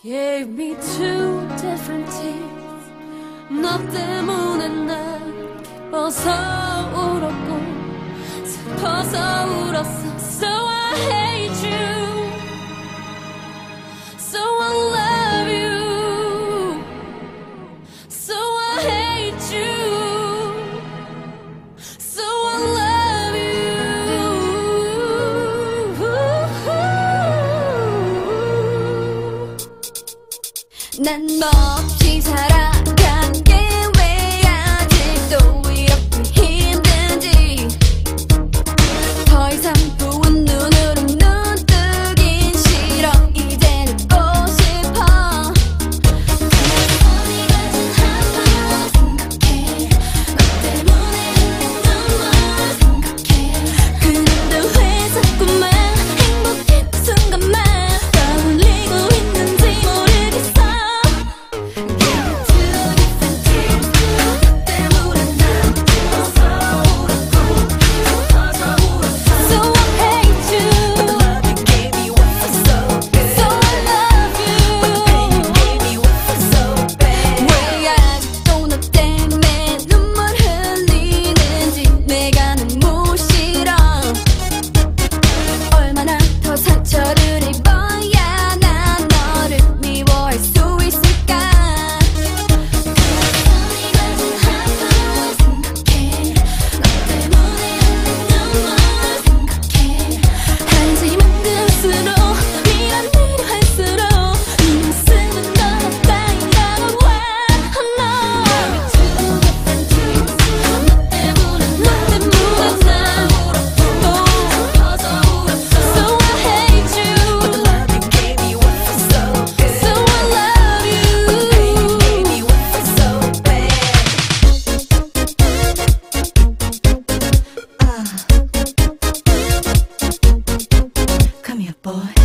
Gave me two different teeth. 너 때문에 난 기뻐서 울었고 슬퍼서 울었어. So I hate you, so I love you, so I hate you, so I love you. 난 몹시 살아간 게 왜 아직도 이렇게 힘든지 더 이상 부은 눈으로 눈 뜨긴 싫어. 이제는 웃고 싶어. 손이 가진 하루를 생각해. 너 때문에 눈물을 생각해. 그런데 왜 자꾸만 행복했던 순간만 떠올리고 있는지 모르겠어. Boy